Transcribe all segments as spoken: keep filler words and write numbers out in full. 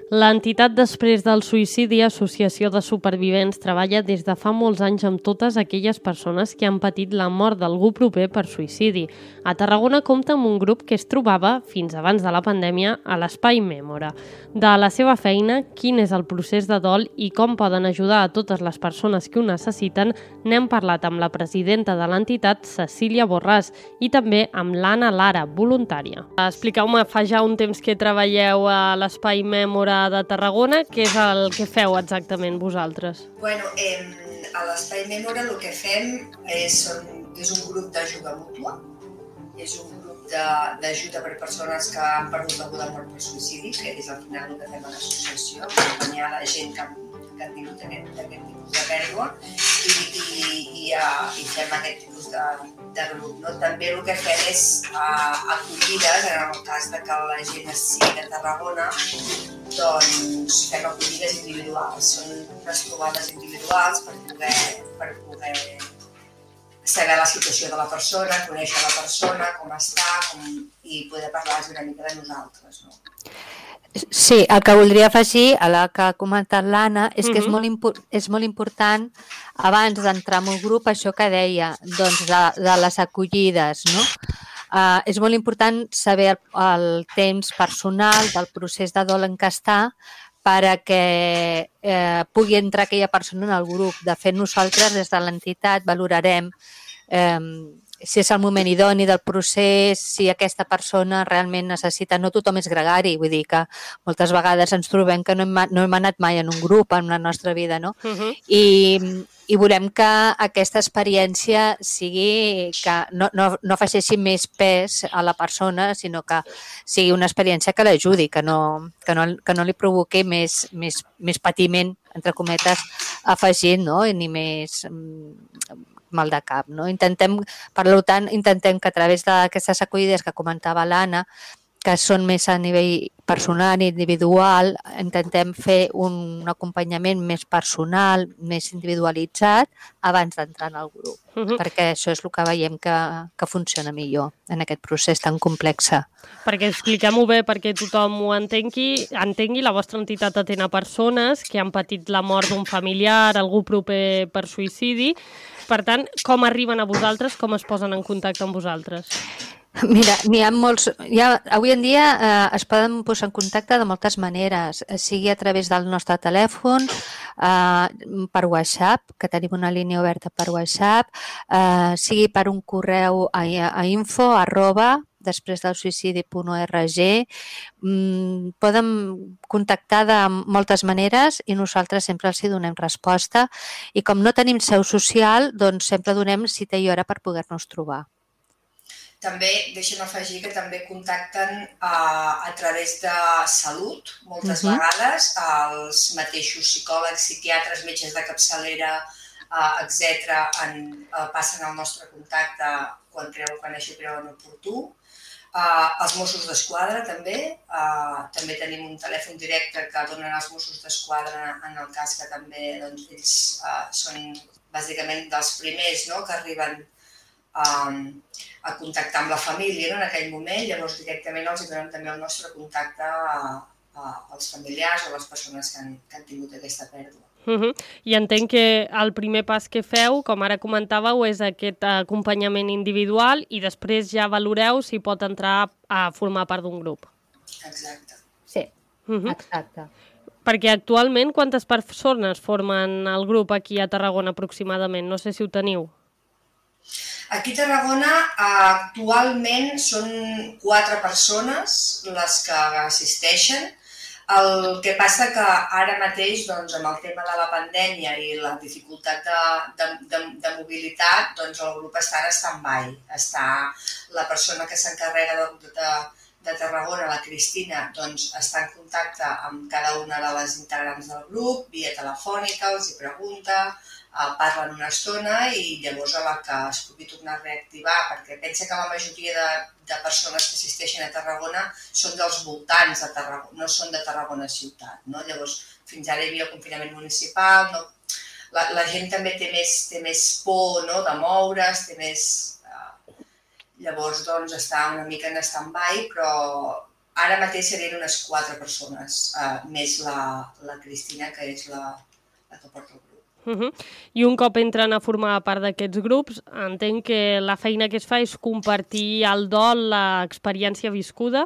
L'entitat Després del Suïcidi, Associació de Supervivents, treballa des de fa molts anys amb totes aquelles persones que han patit la mort d'algú proper per suïcidi. A Tarragona compta amb un grup que es trobava, fins abans de la pandèmia, a l'Espai Mèmora. De la seva feina, quin és el procés de dol i com poden ajudar a totes les persones que ho necessiten, n'hem parlat amb la presidenta de l'entitat, Cecília Borràs, i també amb l'Anna Lara, voluntària. Expliqueu-me, fa ja un temps que treballeu a l'Espai Mèmora de Tarragona, què és el que feu exactament vosaltres? Bueno, eh, a l'Espai Mèmora el que fem és, és un grup d'ajuda mútua, és un grup d'ajuda per persones que han perdut algú de mort per suïcidi, que és al final el que fem a l'associació, acompanyar la gent que, que han tingut aquest, aquest tipus de pèrdua i, i, i, uh, i fem aquest tipus de, de grup. No? També el que fem és uh, acollides, en el cas de que la gent sigui de Tarragona, doncs fem acollides individuals, són unes trobades individuals per poder, per poder saber la situació de la persona, conèixer la persona, com està, com, i poder parlar una mica de nosaltres. No? Sí, el que voldria afegir a la que ha comentat l'Anna és que uh-huh. és, molt impor- és molt important, abans d'entrar en un grup, això que deia, doncs de, de les acollides, no? Uh, és molt important saber el, el temps personal del procés de dol en què està perquè eh, pugui entrar aquella persona en el grup. De fet, nosaltres des de l'entitat valorarem eh, si és el moment idoni del procés, si aquesta persona realment necessita... No tothom és gregari, vull dir que moltes vegades ens trobem que no hem, no hem anat mai en un grup en la nostra vida, no? Uh-huh. I, i volem que aquesta experiència sigui que no, no, no afegeixi més pes a la persona, sinó que sigui una experiència que l'ajudi, que no, que no, que no li provoqui més, més, més patiment, entre cometes, afegit, no? Ni més mal de cap, no? Intentem, per tant, intentem que a través d'aquestes acollides que comentava l'Anna, que són més a nivell personal i individual, intentem fer un acompanyament més personal, més individualitzat, abans d'entrar en el grup, uh-huh. perquè això és el que veiem que, que funciona millor en aquest procés tan complex. Perquè expliquem-ho bé, perquè tothom ho entengui, entengui, la vostra entitat atén a persones que han patit la mort d'un familiar, algú proper per suïcidi. Per tant, com arriben a vosaltres, com es posen en contacte amb vosaltres? Mira, n'hi ha molts... Ja, avui en dia eh, es poden posar en contacte de moltes maneres, sigui a través del nostre telèfon, eh, per WhatsApp, que tenim una línia oberta per WhatsApp, eh, sigui per un correu a, a info arroba després del suïcidi punt org. Mm, poden contactar de moltes maneres i nosaltres sempre els hi donem resposta i com no tenim seu social, doncs sempre donem cita i hora per poder-nos trobar. També, deixa'm afegir que també contacten a, a través de Salut, moltes uh-huh. vegades, els mateixos psicòlegs, psiquiatres, metges de capçalera, uh, etcètera, en, uh, passen al nostre contacte quan creu que això creuen oportú. Uh, els Mossos d'Esquadra també, uh, també tenim un telèfon directe que donen els Mossos d'Esquadra en el cas que també doncs, ells uh, són bàsicament dels primers, no?, que arriben um, a contactar amb la família, no?, en aquell moment, llavors directament els donem també el nostre contacte a, a, als familiars o a les persones que han, que han tingut aquesta pèrdua. Uh-huh. I entenc que el primer pas que feu, com ara comentàveu, és aquest acompanyament individual i després ja valoreu si pot entrar a formar part d'un grup. Exacte. Sí, uh-huh. exacte. Perquè actualment quantes persones formen el grup aquí a Tarragona aproximadament? No sé si ho teniu. Aquí a Tarragona actualment són quatre persones les que assisteixen. El que passa que ara mateix, doncs, amb el tema de la pandèmia i la dificultat de, de, de, de mobilitat, doncs el grup està en stand-by. Està la persona que s'encarrega de, de, de Tarragona, la Cristina, doncs està en contacte amb cada una de les integrants del grup, via telefònica, els hi pregunta, parlen una estona i llavors a la que es pugui tornar a reactivar, perquè pensa que la majoria de, de persones que assisteixen a Tarragona són dels voltants de Tarragona, no són de Tarragona ciutat, no? Llavors, fins ara hi havia el confinament municipal, no? la, la gent també té més, té més por, no?, de moure's, té més... Eh, llavors, doncs, està una mica en stand-by, però ara mateix serien unes quatre persones, uh, més la, la Cristina, que és la, la que porta el grup. Uh -huh. I un cop entren a formar part d'aquests grups, entenc que la feina que es fa és compartir el dol, l'experiència viscuda?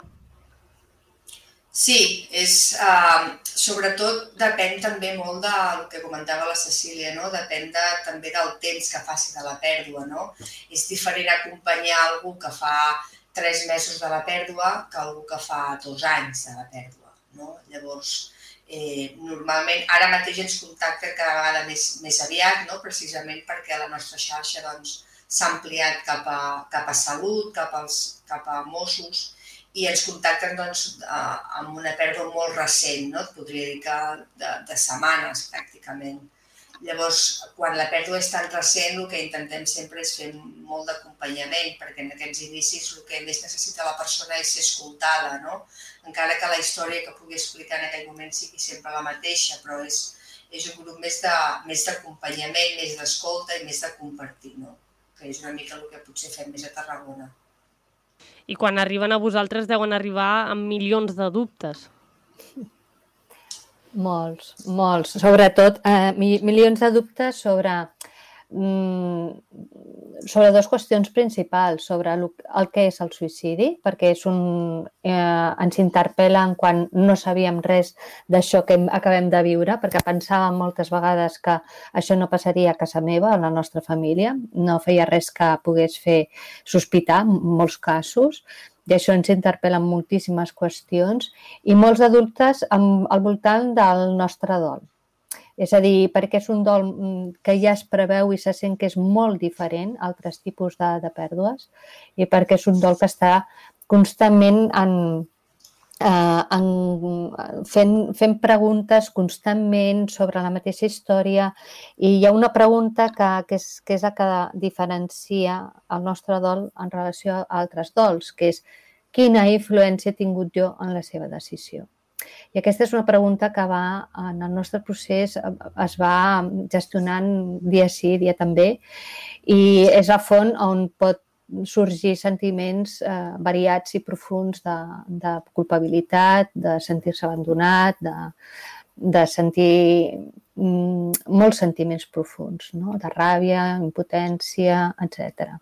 Sí, és, uh, sobretot depèn també molt del que comentava la Cecília, no? Depèn de, també del temps que faci de la pèrdua, no? És diferent acompanyar algú que fa tres mesos de la pèrdua que algú que fa dos anys de la pèrdua, no? Llavors, eh, normalment, ara mateix ens contacta cada vegada més, més aviat, no? Precisament perquè la nostra xarxa doncs, s'ha ampliat cap a, cap a salut, cap, als, cap a Mossos, i ens contacten doncs, amb una pèrdua molt recent, no? Et podria dir que de, de setmanes, pràcticament. Llavors, quan la pèrdua és tan recent, el que intentem sempre és fer molt d'acompanyament, perquè en aquests inicis el que més necessita la persona és ser escoltada, no? Encara que la història que pugui explicar en aquell moment sigui sempre la mateixa, però és, és un grup més d'acompanyament, més d'escolta i més de compartir, no? Que és una mica el que potser fem més a Tarragona. I quan arriben a vosaltres deuen arribar amb milions de dubtes. Molts, molts. Sobretot, eh, milions de dubtes sobre, mm, sobre dues qüestions principals, sobre el, el que és el suïcidi, perquè és un, eh, ens interpel·len quan no sabíem res d'això que acabem de viure, perquè pensàvem moltes vegades que això no passaria a casa meva, a la nostra família, no feia res que pogués fer sospitar, en molts casos, i això ens interpel·la en moltíssimes qüestions i molts adultes al voltant del nostre dol. És a dir, perquè és un dol que ja es preveu i se sent que és molt diferent a altres tipus de, de pèrdues i perquè és un dol que està constantment en, eh, en, fent, fent preguntes constantment sobre la mateixa història i hi ha una pregunta que, que, és, que és la que diferencia el nostre dol en relació a altres dols, que és quina influència he tingut jo en la seva decisió. I aquesta és una pregunta que va, en el nostre procés es va gestionant dia sí, dia també, i és la font on pot sorgir sentiments eh, variats i profuns de, de culpabilitat, de sentir-se abandonat, de, de sentir mm, molts sentiments profuns, no? De ràbia, impotència, etcètera.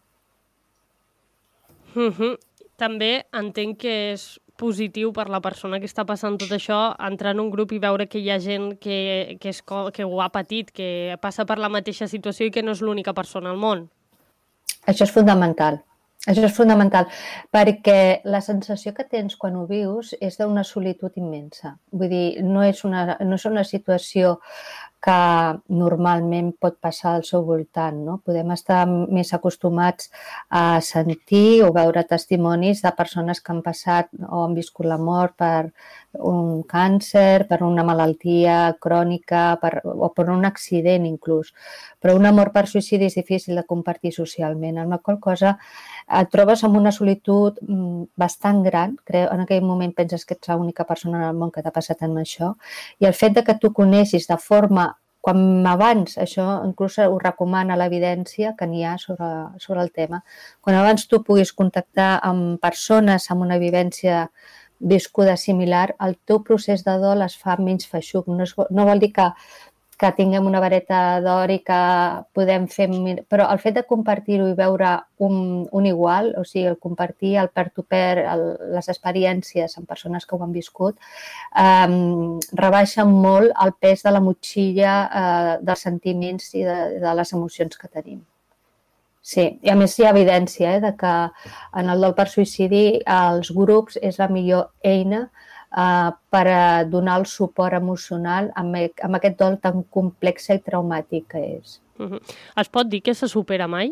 Uh-huh. També entenc que és positiu per la persona que està passant tot això entrar en un grup i veure que hi ha gent que, que, és, que ho ha patit, que passa per la mateixa situació i que no és l'única persona al món. Això és fonamental. Això és fonamental, perquè la sensació que tens quan ho vius és d'una solitud immensa. Vull dir, no és una, no és una situació que normalment pot passar al seu voltant, no? Podem estar més acostumats a sentir o veure testimonis de persones que han passat o han viscut la mort per un càncer, per una malaltia crònica per, o per un accident inclús. Però una mort per suïcidi és difícil de compartir socialment, amb la qual cosa et trobes amb una solitud bastant gran, creu, en aquell moment penses que ets l'única persona en el món que t'ha passat amb això, i el fet de que tu coneixis de forma, quan abans, això inclús ho recomana l'evidència que n'hi ha sobre, sobre el tema, quan abans tu puguis contactar amb persones amb una vivència viscuda similar, el teu procés de dol es fa menys feixuc. No, és, no vol dir que, que tinguem una vareta d'or i que podem fer... Però el fet de compartir-ho i veure un, un igual, o sigui, el compartir, el per-to-per, les experiències amb persones que ho han viscut, eh, rebaixa molt el pes de la motxilla eh, dels sentiments i de, de les emocions que tenim. Sí, i a més hi ha evidència eh, de que en el dol per suïcidi els grups és la millor eina eh, per a donar el suport emocional amb, amb aquest dol tan complex i traumàtic que és. Uh-huh. Es pot dir que se supera mai?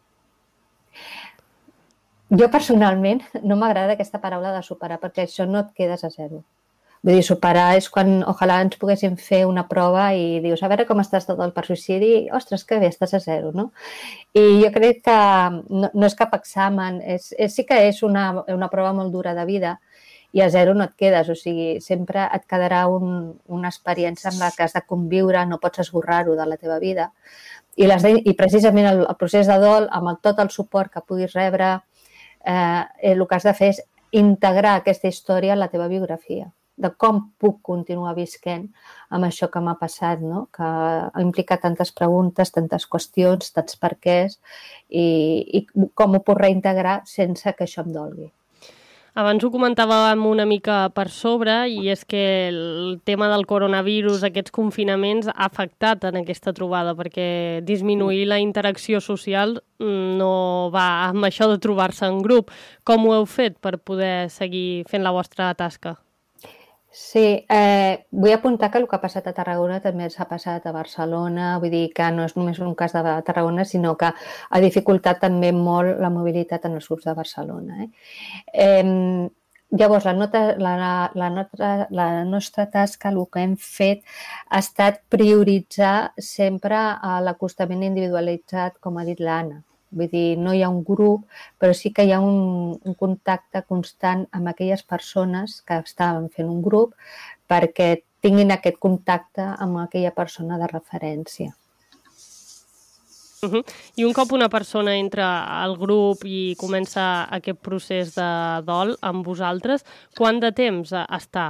Jo personalment no m'agrada aquesta paraula de superar perquè això no et quedes a zero. Vull dir, superar és quan ojalà ens poguéssim fer una prova i dius, a veure com estàs de dol per suïcidi, ostres, que bé, estàs a zero, no? I jo crec que no, no és cap examen, és, és, sí que és una, una prova molt dura de vida i a zero no et quedes, o sigui, sempre et quedarà un, una experiència amb la que has de conviure, no pots esborrar-ho de la teva vida. I, les de, i precisament el, el procés de dol, amb el, tot el suport que puguis rebre, eh, el que has de fer és integrar aquesta història a la teva biografia, de com puc continuar visquent amb això que m'ha passat, no? Que ha implicat tantes preguntes, tantes qüestions, tants perquès, i, i com ho puc reintegrar sense que això em dolgui. Abans ho comentàvem una mica per sobre i és que el tema del coronavirus, aquests confinaments, ha afectat en aquesta trobada perquè disminuir la interacció social no va amb això de trobar-se en grup. Com ho heu fet per poder seguir fent la vostra tasca? Sí, eh, vull apuntar que el que ha passat a Tarragona també s'ha passat a Barcelona, vull dir que no és només un cas de Tarragona, sinó que ha dificultat també molt la mobilitat en els grups de Barcelona. Eh? Eh, llavors, la, nota, la, la, nostra, la nostra tasca, el que hem fet, ha estat prioritzar sempre l'acostament individualitzat, com ha dit l'Anna. Vull dir, no hi ha un grup, però sí que hi ha un, un contacte constant amb aquelles persones que estaven fent un grup perquè tinguin aquest contacte amb aquella persona de referència. Uh-huh. I un cop una persona entra al grup i comença aquest procés de dol amb vosaltres, quant de temps està?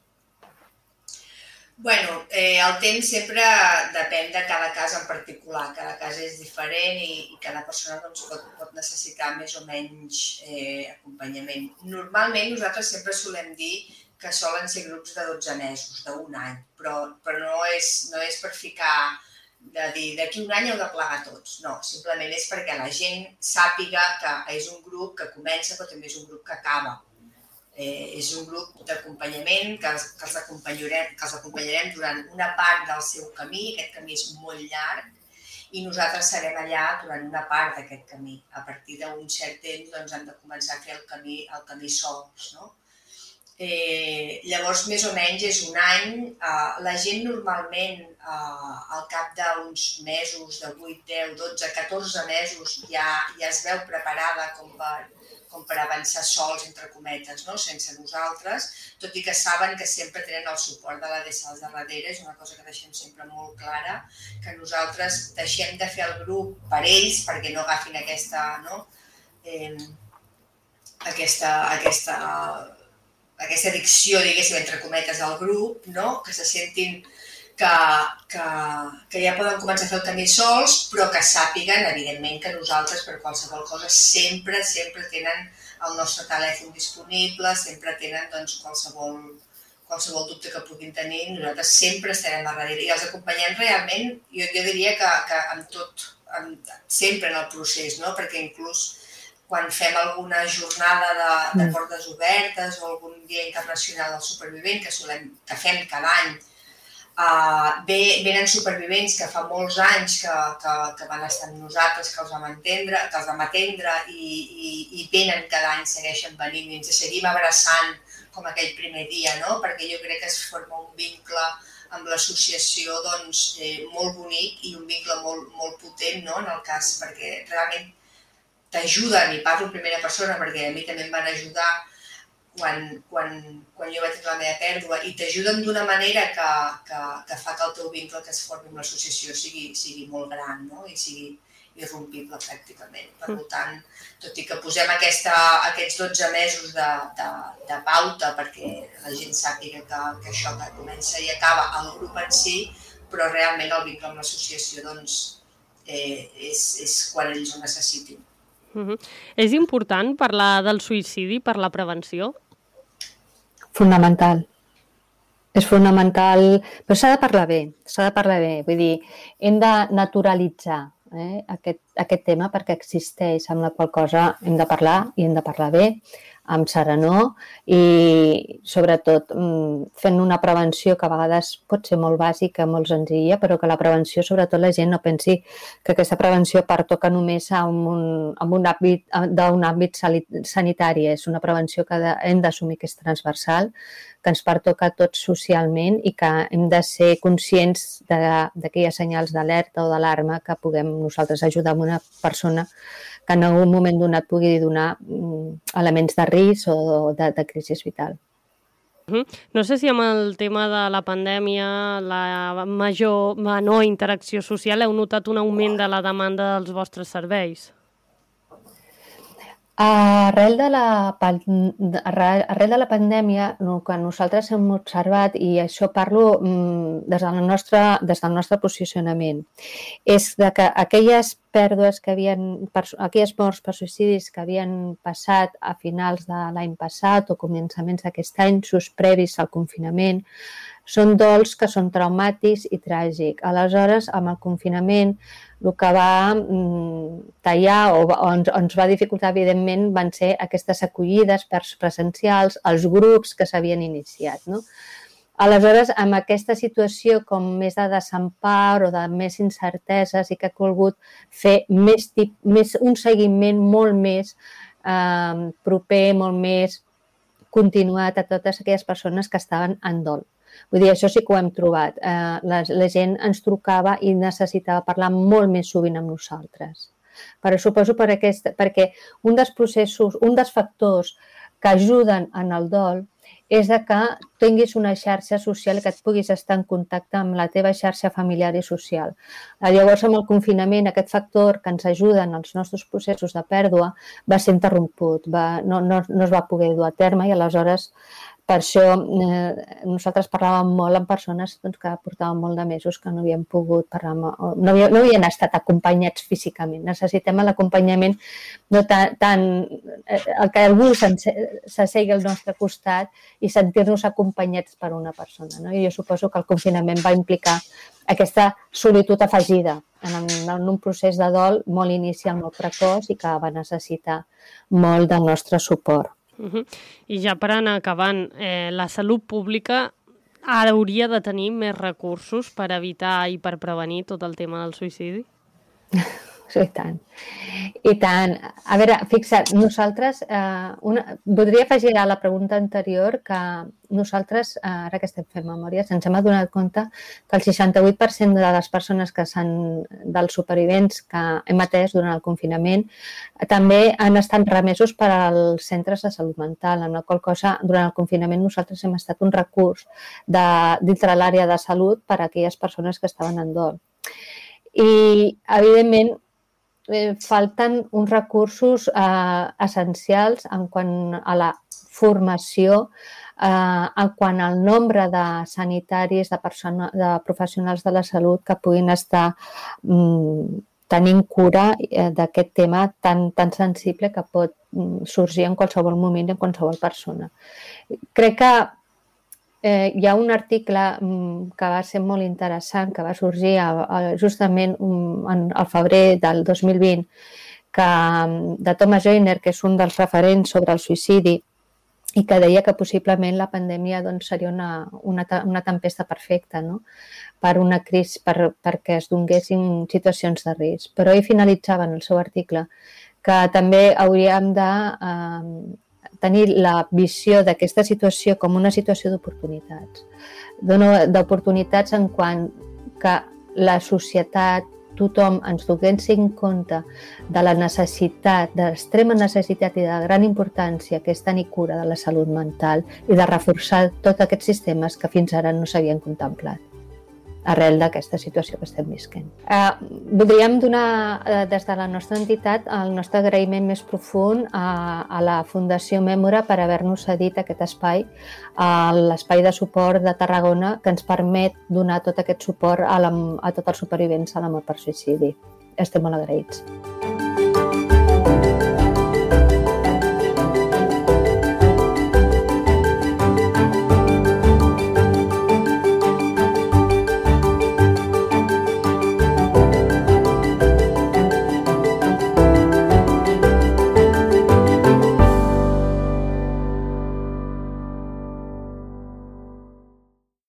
Bueno, eh, el temps sempre depèn de cada cas en particular. Cada cas és diferent i, i cada persona doncs, pot, pot necessitar més o menys eh, acompanyament. Normalment nosaltres sempre solem dir que solen ser grups de dotze mesos, d'un any, però, però no, és, no és per ficar de dir d'aquí un any heu de plegar tots. No, simplement és perquè la gent sàpiga que és un grup que comença però també és un grup que acaba. Eh, és un grup d'acompanyament que, que, els acompanyarem, que els acompanyarem durant una part del seu camí. Aquest camí és molt llarg i nosaltres serem allà durant una part d'aquest camí. A partir d'un cert temps doncs, hem de començar a fer el camí, el camí sols. No? Eh, llavors, més o menys és un any. Eh, la gent normalment eh, al cap d'uns mesos, de vuit, deu, dotze, catorze mesos ja, ja es veu preparada com per com per avançar sols, entre cometes, no? Sense nosaltres, tot i que saben que sempre tenen el suport de l'A D S A L de darrere, és una cosa que deixem sempre molt clara, que nosaltres deixem de fer el grup per ells perquè no agafin aquesta, no? eh, aquesta, aquesta, aquesta addicció, diguéssim, entre cometes al grup, no? Que se sentin que, que, que ja poden començar a fer el camí sols, però que sàpiguen, evidentment, que nosaltres per qualsevol cosa sempre, sempre tenen el nostre telèfon disponible, sempre tenen doncs, qualsevol, qualsevol dubte que puguin tenir, nosaltres sempre estarem a darrere. I els acompanyem realment, jo, jo diria que, que amb tot, amb, sempre en el procés, no? Perquè inclús quan fem alguna jornada de, de portes obertes o algun dia internacional del supervivent, que, solem, que fem cada any, Uh, ve, venen supervivents que fa molts anys que, que, que van estar amb nosaltres, que els vam entendre, que els vam atendre i, i, i venen cada any, segueixen venint i ens seguim abraçant com aquell primer dia, no? Perquè jo crec que es forma un vincle amb l'associació doncs, eh, molt bonic i un vincle molt, molt potent, no? En el cas, perquè realment t'ajuden, i parlo en primera persona perquè a mi també em van ajudar Quan, quan, quan jo vaig tenir la meva pèrdua i t'ajuden d'una manera que, que, que fa que el teu vincle que es formi amb l'associació sigui, sigui molt gran, no? I sigui irrompible pràcticament. Per tant, tot i que posem aquesta, aquests dotze mesos de, de, de pauta perquè la gent sàpiga que, que això que comença i acaba el grup en si, però realment el vincle amb l'associació doncs, eh, és, és quan ells ho necessitin. Uh-huh. És important parlar del suïcidi per la prevenció? Fonamental. És fonamental, però s'ha de parlar bé, s'ha de parlar bé. Vull dir, hem de naturalitzar eh, aquest, aquest tema perquè existeix, amb la qual cosa hem de parlar i hem de parlar bé, amb serenor i sobretot fent una prevenció que a vegades pot ser molt bàsica, molt senzilla, però que la prevenció, sobretot la gent no pensi que aquesta prevenció pertoca només a un, a un àmbit, d'un àmbit sanitari. És una prevenció que hem d'assumir que és transversal, que ens pertoca a tots socialment i que hem de ser conscients d'aquelles senyals d'alerta o d'alarma que puguem nosaltres ajudar una persona que en algun moment donat pugui donar elements de risc o de, de crisi vital. Uh-huh. No sé si amb el tema de la pandèmia, la major menor interacció social, heu notat un augment de la demanda dels vostres serveis? Arrel de la, arrel de la pandèmia, el que nosaltres hem observat, i això parlo des del nostre, des del nostre posicionament, és que aquelles pèrdues que havien, aquelles morts per suïcidis que havien passat a finals de l'any passat o començaments d'aquest any, just previs al confinament, són dols que són traumàtics i tràgics. Aleshores, amb el confinament, el que va tallar o ens, ens va dificultar, evidentment, van ser aquestes acollides presencials, els grups que s'havien iniciat, no? Aleshores, amb aquesta situació com més de desempar o de més incerteses, i que ha volgut fer més, tip, més un seguiment molt més eh, proper, molt més continuat a totes aquelles persones que estaven en dol. Vull dir, això sí que ho hem trobat. Eh, la, la gent ens trucava i necessitava parlar molt més sovint amb nosaltres. Però suposo per aquest, perquè un dels processos, un dels factors que ajuden en el dol és que tinguis una xarxa social i que et puguis estar en contacte amb la teva xarxa familiar i social. Llavors, amb el confinament, aquest factor que ens ajuda en els nostres processos de pèrdua va ser interromput, va, no, no, no es va poder dur a terme, i aleshores per això eh, nosaltres parlàvem molt amb persones doncs, que portaven molt de mesos que no havien pogut parlar, amb, no, havien, no havien estat acompanyats físicament. Necessitem l'acompanyament, no tan, tan, el que algú s'assegui al nostre costat i sentir-nos acompanyats per una persona. No? I jo suposo que el confinament va implicar aquesta solitud afegida en, en un procés de dol molt inicial, molt precoç, i que va necessitar molt del nostre suport. Uh-huh. I ja per anar acabant, eh, la salut pública hauria de tenir més recursos per evitar i per prevenir tot el tema del suïcidi? I tant. I tant. A veure, fixa't, nosaltres, eh, una, voldria afegir a la pregunta anterior que nosaltres, eh, ara que estem fent memòries, ens hem adonat compte que el seixanta-vuit per cent de les persones que s'han, dels supervivents que hem atès durant el confinament, també han estat remesos per als centres de salut mental, en la qual cosa, durant el confinament, nosaltres hem estat un recurs de, dintre l'àrea de salut per a aquelles persones que estaven en dol. I, evidentment, Eh, falten uns recursos eh, essencials en quant a la formació, eh, en quant al nombre de sanitaris, de, persona, de professionals de la salut que puguin estar mm, tenint cura eh, d'aquest tema tan, tan sensible que pot mm, sorgir en qualsevol moment i en qualsevol persona. Crec que Eh, hi ha un article mm, que va ser molt interessant, que va sorgir a, a, justament um, en, al febrer del dos mil vint, que, de Thomas Joyner, que és un dels referents sobre el suïcidi, i que deia que possiblement la pandèmia doncs, seria una, una, una tempesta perfecta, no? per una crisi, per, perquè es donguessin situacions de risc. Però ell finalitzava en el seu article que també hauríem de eh, tenir la visió d'aquesta situació com una situació d'oportunitats. D'oportunitats en quant que la societat, tothom ens donessin compte de la necessitat, de l'extrema necessitat i de la gran importància que és tenir cura de la salut mental i de reforçar tots aquests sistemes que fins ara no s'havien contemplat arrel d'aquesta situació que estem visquent. Eh, voldríem donar eh, des de la nostra entitat el nostre agraïment més profund a, a la Fundació Mèmora per haver-nos cedit aquest espai, a l'espai de suport de Tarragona, que ens permet donar tot aquest suport a, la, a tots els supervivents a la mort per suïcidi. Estem molt agraïts.